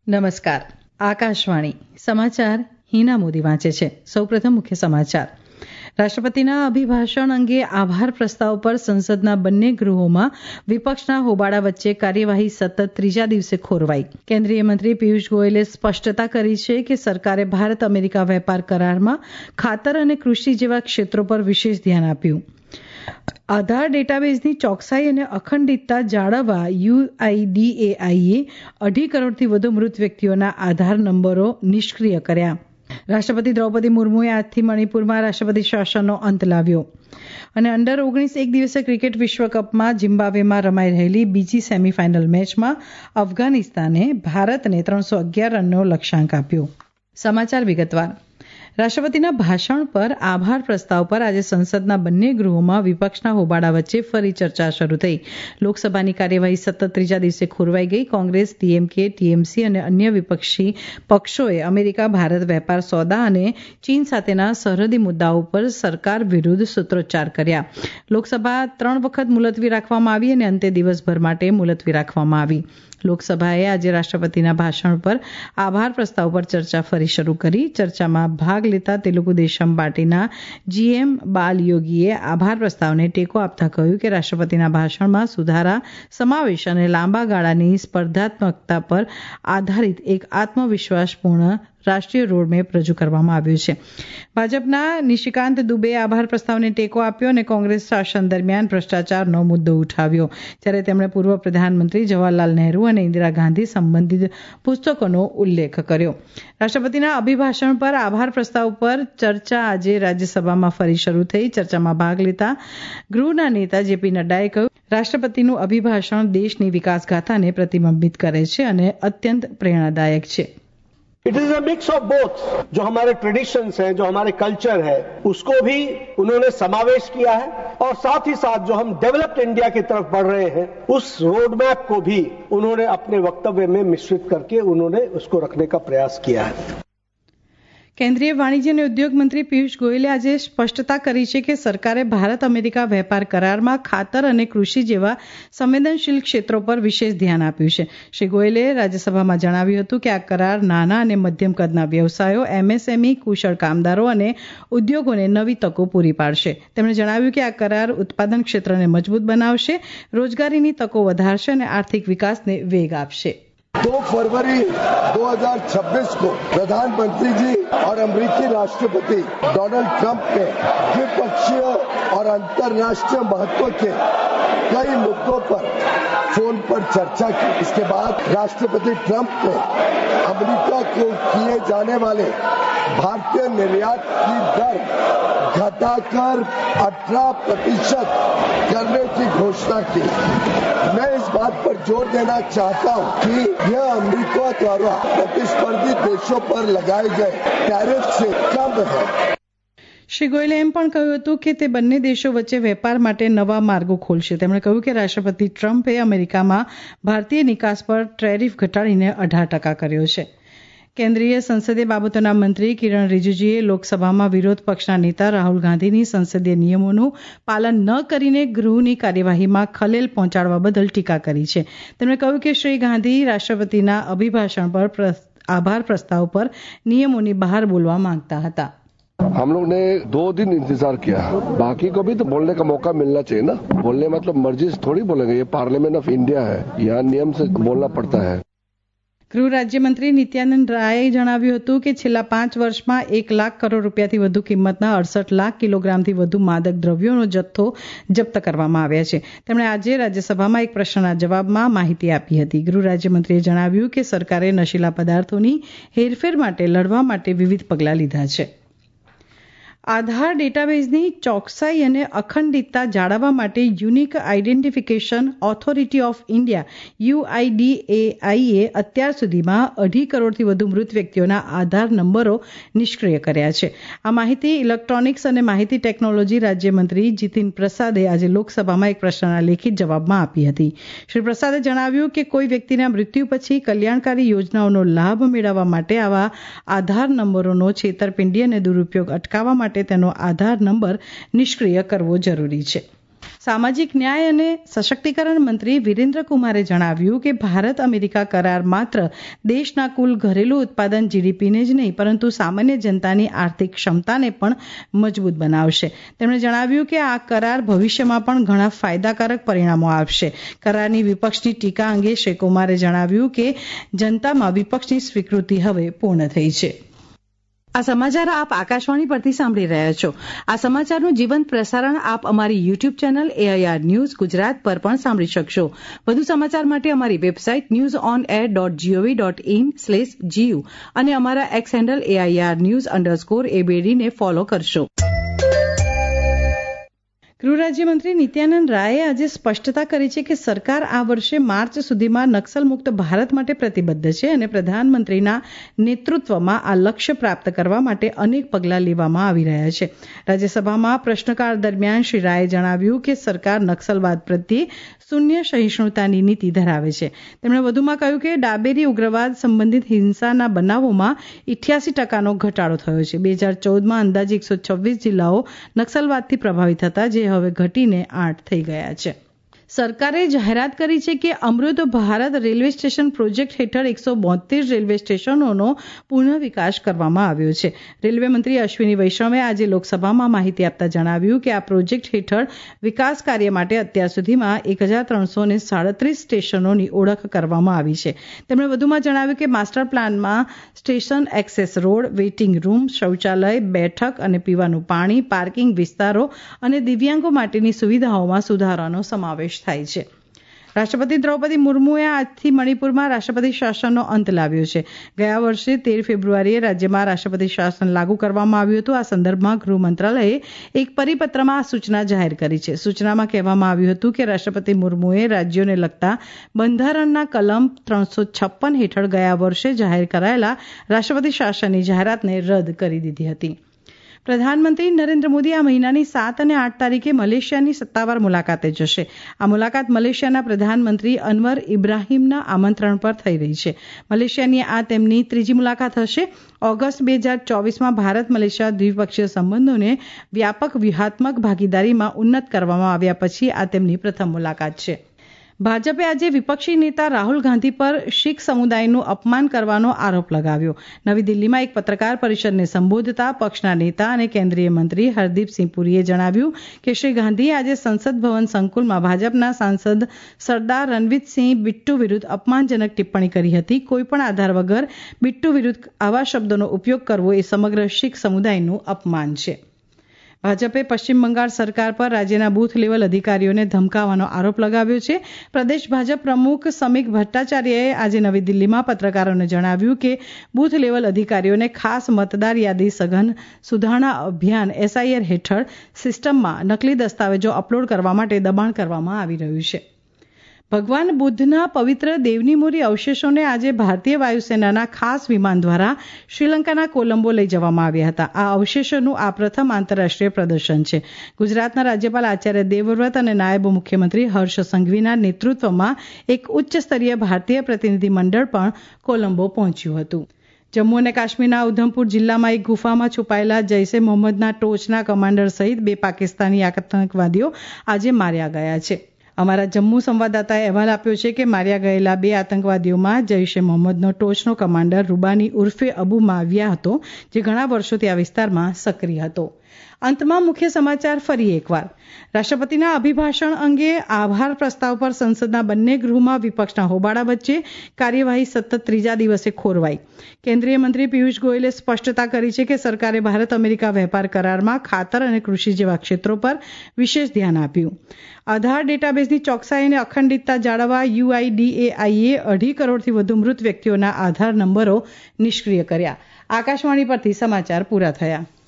નમસ્કાર. આકાશવાણી સમાચાર હિના મોદી વાંચે છે. સૌપ્રથમ મુખ્ય સમાચાર. રાષ્ટ્રપતિના અભિભાષણ અંગે આભાર પ્રસ્તાવ પર સંસદના બંને ગૃહોમાં વિપક્ષના હોબાળા વચ્ચે કાર્યવાહી સતત ત્રીજા દિવસે ખોરવાઈ. કેન્દ્રીય મંત્રી પિયુષ ગોયલે સ્પષ્ટતા કરી છે કે સરકારે ભારત અમેરિકા વેપાર કરારમાં ખાતર અને કૃષિ જેવા ક્ષેત્રો પર વિશેષ ધ્યાન આપ્યું. આધાર ડેટાબેઝની ચોકસાઈ અને અખંડિતતા જાળવવા UIDAIએ 2.5 કરોડથી વધુ મૃત વ્યક્તિઓના આધાર નંબરો નિષ્ક્રિય કર્યા. રાષ્ટ્રપતિ દ્રૌપદી મુર્મુએ આજથી મણિપુરમાં રાષ્ટ્રપતિ શાસનનો અંત લાવ્યો. અને અંડર-19 એક દિવસીય ક્રિકેટ વિશ્વકપમાં ઝિમ્બાબ્વેમાં રમાઈ રહેલી બીજી સેમીફાઇનલ મેચમાં અફઘાનિસ્તાને ભારતને 311 રનનો લક્ષ્યાંક આપ્યો. સમાચાર વિગતવાર. રાષ્ટ્રપતિના ભાષણ પર આભાર પ્રસ્તાવ પર આજે સંસદના બંને ગૃહોમાં વિપક્ષના હોબાળા વચ્ચે ફરી ચર્ચા શરૂ થઈ. લોકસભાની કાર્યવાહી સતત ત્રીજા દિવસે ખોરવાઈ ગઈ. કોંગ્રેસ, DMK, TMC અને અન્ય વિપક્ષી પક્ષોએ અમેરિકા ભારત વેપાર સોદા અને ચીન સાથેના સરહદી મુદ્દાઓ પર સરકાર વિરુદ્ધ સૂત્રોચ્ચાર કર્યા. લોકસભા 3 વખત મુલતવી રાખવામાં આવી અને અંતે દિવસભર માટે મુલતવી રાખવામાં આવી. લોકસભાએ આજે રાષ્ટ્રપતિના ભાષણ પર આભાર પ્રસ્તાવ પર ચર્ચા ફરી શરૂ કરી. ચર્ચામાં ભાગ લેતા તેલુગુ દેશમ પાર્ટીના GM બાલયોગીએ આભાર પ્રસ્તાવને ટેકો આપતા કહ્યું કે રાષ્ટ્રપતિના ભાષણમાં સુધારા, સમાવેશ અને લાંબા ગાળાની સ્પર્ધાત્મકતા પર આધારિત એક આત્મવિશ્વાસપૂર્ણ રાષ્ટ્રીય રોડમેપ રજૂ કરવામાં આવ્યો છે. ભાજપના નિશિકાંત દુબેએ આભાર પ્રસ્તાવને ટેકો આપ્યો અને કોંગ્રેસ શાસન દરમિયાન ભ્રષ્ટાચારનો મુદ્દો ઉઠાવ્યો. જ્યારે તેમણે પૂર્વ પ્રધાનમંત્રી જવાહરલાલ નહેરુ અને ઇન્દિરા ગાંધી સંબંધિત પુસ્તકોનો ઉલ્લેખ કર્યો. રાષ્ટ્રપતિના અભિભાષણ પર આભાર પ્રસ્તાવ પર ચર્ચા આજે રાજ્યસભામાં ફરી શરૂ થઈ. ચર્ચામાં ભાગ લેતા ગૃહના નેતા JP નડ્ડાએ કહ્યું, રાષ્ટ્રપતિનું અભિભાષણ દેશની વિકાસગાથાને પ્રતિબિંબિત કરે છે અને અત્યંત પ્રેરણાદાયક છે. It is a mix of both. जो हमारे ट्रेडिशंस हैं, जो हमारे कल्चर है, उसको भी उन्होंने समावेश किया है और साथ ही साथ जो हम डेवलप्ड इंडिया की तरफ बढ़ रहे हैं उस रोड मैप को भी उन्होंने अपने वक्तव्य में मिश्रित करके उन्होंने उसको रखने का प्रयास किया है. કેન્દ્રીય વાણિજ્ય અને ઉદ્યોગ મંત્રી પિયુષ ગોયલે આજે સ્પષ્ટતા કરી છે કે સરકારે ભારત અમેરિકા વેપાર કરારમાં ખાતર અને કૃષિ જેવા સંવેદનશીલ ક્ષેત્રો પર વિશેષ ધ્યાન આપ્યું છે. શ્રી ગોયલે રાજ્યસભામાં જણાવ્યું હતું કે આ કરાર નાના અને મધ્યમ કદના વ્યવસાયો, MSME, કુશળ કામદારો અને ઉદ્યોગોને નવી તકો પૂરી પાડશે. તેમણે જણાવ્યું કે આ કરાર ઉત્પાદન ક્ષેત્રને મજબૂત બનાવશે, રોજગારીની તકો વધારશે અને આર્થિક વિકાસને વેગ આપશે. 2 फरवरी 2026 को प्रधानमंत्री जी और अमेरिकी राष्ट्रपति डोनाल्ड ट्रंप ने द्विपक्षीय और अंतर्राष्ट्रीय महत्व के कई मुद्दों पर फोन पर चर्चा की. इसके बाद राष्ट्रपति ट्रंप ने अमेरिका को किए जाने वाले भारतीय निर्यात की दर घटाकर 18% करने की घोषणा की. मैं इस बात पर जोर देना चाहता हूं कि यह अमेरिका द्वारा प्रतिस्पर्धी देशों पर लगाए गए टैरिफ से कम है. શ્રી ગોયલે એમ પણ કહ્યું હતું કે તે બંને દેશો વચ્ચે વેપાર માટે નવા માર્ગો ખોલશે. તેમણે કહ્યું કે રાષ્ટ્રપતિ ટ્રમ્પે અમેરિકામાં ભારતીય નિકાસ પર ટેરિફ ઘટાડીને 18% કર્યો છે. કેન્દ્રીય સંસદીય બાબતોના મંત્રી કિરણ રિજિજુએ લોકસભામાં વિરોધ પક્ષના નેતા રાહુલ ગાંધીની સંસદીય નિયમોનું પાલન ન કરીને ગૃહની કાર્યવાહીમાં ખલેલ પહોંચાડવા બદલ ટીકા કરી છે. તેમણે કહ્યું કે શ્રી ગાંધી રાષ્ટ્રપતિના અભિભાષણ પર આભાર પ્રસ્તાવ પર નિયમોની બહાર બોલવા માંગતા હતા. हम लोग ने 2 दिन इंतजार किया, बाकी को भी तो बोलने का मौका मिलना चाहिए ना. बोलने मतलब मर्जी से थोड़ी बोलेंगे. ये पार्लियामेंट ऑफ इंडिया है, यहाँ नियम से बोलना पड़ता है. ગૃહ રાજ્યમંત્રી નિત્યાનંદ રાયે જણાવ્યું હતું કે છેલ્લા 5 વર્ષમાં 1 લાખ કરોડ રૂપિયાથી વધુ કિંમતના 68 લાખ કિલોગ્રામથી વધુ માદક દ્રવ્યોનો જથ્થો જપ્ત કરવામાં આવ્યા છે. તેમણે આજે રાજ્યસભામાં એક પ્રશ્નના જવાબમાં માહિતી આપી હતી. ગૃહ રાજ્યમંત્રીએ જણાવ્યું કે સરકારે નશીલા પદાર્થોની હેરફેર માટે લડવા માટે વિવિધ પગલાં લીધા છે. આધાર ડેટાબેઝની ચોકસાઈ અને અખંડિતતા જાળવવા માટે unique identification authority of India UIDAIએ અત્યાર સુધીમાં 2.5 કરોડથી વધુ મૃત વ્યક્તિઓના આધાર નંબરો નિષ્ક્રિય કર્યા છે. આ માહિતી ઇલેક્ટ્રોનિક્સ અને માહિતી ટેકનોલોજી રાજ્યમંત્રી જીતિન પ્રસાદે આજે લોકસભામાં એક પ્રશ્નના લેખિત જવાબમાં આપી હતી. શ્રી પ્રસાદે જણાવ્યું કે કોઈ વ્યક્તિના મૃત્યુ પછી કલ્યાણકારી યોજનાઓનો લાભ મેળવવા માટે આવા આધાર નંબરોનો છેતરપિંડી અને દુરુપયોગ અટકાવવા માટે તેનો આધાર નંબર નિષ્ક્રિય કરવો જરૂરી છે. સામાજિક ન્યાય અને સશક્તિકરણ મંત્રી વિરેન્દ્ર કુમારે જણાવ્યું કે ભારત અમેરિકા કરાર માત્ર દેશના કુલ ઘરેલું ઉત્પાદન જીડીપીને જ નહીં પરંતુ સામાન્ય જનતાની આર્થિક ક્ષમતાને પણ મજબૂત બનાવશે. તેમણે જણાવ્યું કે આ કરાર ભવિષ્યમાં પણ ઘણા ફાયદાકારક પરિણામો આપશે. કરારની વિપક્ષની ટીકા અંગે શ્રી કુમારે જણાવ્યું કે જનતામાં વિપક્ષની સ્વીકૃતિ હવે પૂર્ણ થઈ છે. આ સમાચાર આપ આકાશવાણી પરથી સાંભળી રહ્યા છો. આ સમાચારનું જીવંત પ્રસારણ આપ અમારી YouTube channel AIR news Gujarat પર પણ સાંભળી શકશો. વધુ સમાચાર માટે અમારી વેબસાઇટ newsonair.gov.in/gu અને અમારા એક્સ હેન્ડલ AIR_news_ABD ને ફોલો કરશો. ગૃહ રાજ્યમંત્રી નિત્યાનંદ રાયે આજે સ્પષ્ટતા કરી છે કે સરકાર આ વર્ષે માર્ચ સુધીમાં નક્સલમુક્ત ભારત માટે પ્રતિબદ્ધ છે અને પ્રધાનમંત્રીના નેતૃત્વમાં આ લક્ષ્ય પ્રાપ્ત કરવા માટે અનેક પગલાં લેવામાં આવી રહ્યા છે. રાજ્યસભામાં પ્રશ્નકાળ દરમિયાન શ્રી રાયે જણાવ્યું કે સરકાર નક્સલવાદ પ્રત્યે શૂન્ય સહિષ્ણુતાની નીતિ ધરાવે છે. તેમણે વધુમાં કહ્યું કે ડાબેરી ઉગ્રવાદ સંબંધિત હિંસાના બનાવોમાં 88% ઘટાડો થયો છે. 2014માં અંદાજે 126 જિલ્લાઓ નક્સલવાદથી પ્રભાવિત હતા, જે હવે ઘટીને 8 થઈ ગયા છે. સરકારે જાહેરાત કરી છે કે Amrit Bharat railway station project હેઠળ 172 રેલવે સ્ટેશનોનો પુનઃ વિકાસ કરવામાં આવ્યો છે. રેલવે મંત્રી અશ્વિની વૈષ્ણવે આજે લોકસભામાં માહિતી આપતા જણાવ્યું કે આ પ્રોજેક્ટ હેઠળ વિકાસ કાર્ય માટે અત્યાર સુધીમાં 1337 સ્ટેશનોની ઓળખ કરવામાં આવી છે. તેમણે વધુમાં જણાવ્યું કે માસ્ટર પ્લાનમાં station access road, waiting room, શૌચાલય, બેઠક અને પીવાનું પાણી, પાર્કિંગ વિસ્તારો અને દિવ્યાંગો માટેની સુવિધાઓમાં સુધારાનો સમાવેશ થાય છે. રાષ્ટ્રપતિ દ્રૌપદી મુર્મુએ આજથી મણિપુરમાં રાષ્ટ્રપતિ શાસનનો અંત લાવ્યો છે. ગયા વર્ષે 13 ફેબ્રુઆરીએ રાજ્યમાં રાષ્ટ્રપતિ શાસન લાગુ કરવામાં આવ્યું હતું. આ સંદર્ભમાં ગૃહ મંત્રાલયે એક પરિપત્રમાં આ સૂચના જાહેર કરી છે. સૂચનામાં કહેવામાં આવ્યું હતું કે રાષ્ટ્રપતિ મુર્મુએ રાજ્યોને લગતા બંધારણના કલમ 356 હેઠળ ગયા વર્ષે જાહેર કરાયેલા રાષ્ટ્રપતિ શાસનની જાહેરાતને રદ કરી દીધી હતી. પ્રધાનમંત્રી નરેન્દ્ર મોદી આ મહિનાની 7 અને 8 તારીખે મલેશિયાની સત્તાવાર મુલાકાતે જશે. આ મુલાકાત મલેશિયાના પ્રધાનમંત્રી અનવર ઇબ્રાહીમના આમંત્રણ પર થઈ રહી છે. મલેશિયાની આ તેમની ત્રીજી મુલાકાત હશે. ઓગસ્ટ 2024માં ભારત મલેશિયા દ્વિપક્ષીય સંબંધોને વ્યાપક વ્યૂહાત્મક ભાગીદારીમાં ઉન્નત કરવામાં આવ્યા પછી આ તેમની પ્રથમ મુલાકાત છે. ભાજપે આજે વિપક્ષી નેતા રાહુલ ગાંધી પર શીખ સમુદાયનું અપમાન કરવાનો આરોપ લગાવ્યો. નવી દિલ્હીમાં એક પત્રકાર પરિષદને સંબોધતા પક્ષના નેતા અને કેન્દ્રીય મંત્રી હરદીપસિંહ પુરીએ જણાવ્યું કે શ્રી ગાંધીએ આજે સંસદ ભવન સંકુલમાં ભાજપના સાંસદ સરદાર રણવીરસિંહ બિટ્ટુ વિરુદ્ધ અપમાનજનક ટિપ્પણી કરી હતી. કોઈપણ આધાર વગર બિટ્ટુ વિરુદ્ધ આવા શબ્દોનો ઉપયોગ કરવો એ સમગ્ર શીખ સમુદાયનું અપમાન છે. ભાજપે પશ્ચિમ બંગાળ સરકાર પર રાજ્યના બૂથ લેવલ અધિકારીઓને ધમકાવવાનો આરોપ લગાવ્યો છે. પ્રદેશ ભાજપ પ્રમુખ સમીક ભટ્ટાચાર્યએ આજે નવી દિલ્હીમાં પત્રકારોને જણાવ્યું કે બૂથ લેવલ અધિકારીઓને ખાસ મતદાર યાદી સઘન સુધારણા અભિયાન SIR હેઠળ સિસ્ટમમાં નકલી દસ્તાવેજો અપલોડ કરવા માટે દબાણ કરવામાં આવી રહ્યું છે. ભગવાન બુદ્ધના પવિત્ર દેવની અવશેષોને આજે ભારતીય વાયુસેનાના ખાસ વિમાન દ્વારા શ્રીલંકાના કોલંબો લઈ જવામાં આવ્યા હતા. આ અવશેષોનું આ પ્રથમ આંતરરાષ્ટ્રીય પ્રદર્શન છે. ગુજરાતના રાજ્યપાલ આચાર્ય દેવવ્રત અને નાયબ મુખ્યમંત્રી હર્ષ સંઘવીના નેતૃત્વમાં એક ઉચ્ચ સ્તરીય ભારતીય પ્રતિનિધિ મંડળ પણ કોલંબો પહોંચ્યું હતું. જમ્મુ અને કાશ્મીરના ઉધમપુર જિલ્લામાં એક ગુફામાં છુપાયેલા જૈશે મોહમ્મદના ટોચના કમાન્ડર સહિત 2 પાકિસ્તાની આતંકવાદીઓ આજે માર્યા ગયા છે. અમારા જમ્મુ સંવાદદાતાએ અહેવાલ આપ્યો છે કે માર્યા ગયેલા 2 આતંકવાદીઓમાં જૈશે મોહમ્મદનો ટોચનો કમાન્ડર રૂબાની ઉર્ફે અબુ માવિયા હતો, જે ઘણા વર્ષોથી આ વિસ્તારમાં સક્રિય હતો. અંતમાં મુખ્ય સમાચાર ફરી એકવાર. રાષ્ટ્રપતિના અભિભાષણ અંગે આભાર પ્રસ્તાવ પર સંસદના બંને ગૃહમાં વિપક્ષના હોબાળા વચ્ચે કાર્યવાહી સતત ત્રીજા દિવસે ખોરવાઈ. કેન્દ્રીય મંત્રી પિયુષ ગોયલે સ્પષ્ટતા કરી છે કે સરકારે ભારત અમેરિકા વેપાર કરારમાં ખાતર અને કૃષિ જેવા ક્ષેત્રો પર વિશેષ ધ્યાન આપ્યું. આધાર ડેટાબેઝની ચોકસાઈ અને અખંડિતતા જાળવવા UIDAIએ 2.5 કરોડથી વધુ મૃત વ્યક્તિઓના આધાર નંબરો નિષ્ક્રિય કર્યા. આકાશવાણી પરથી સમાચાર પૂરા થયા.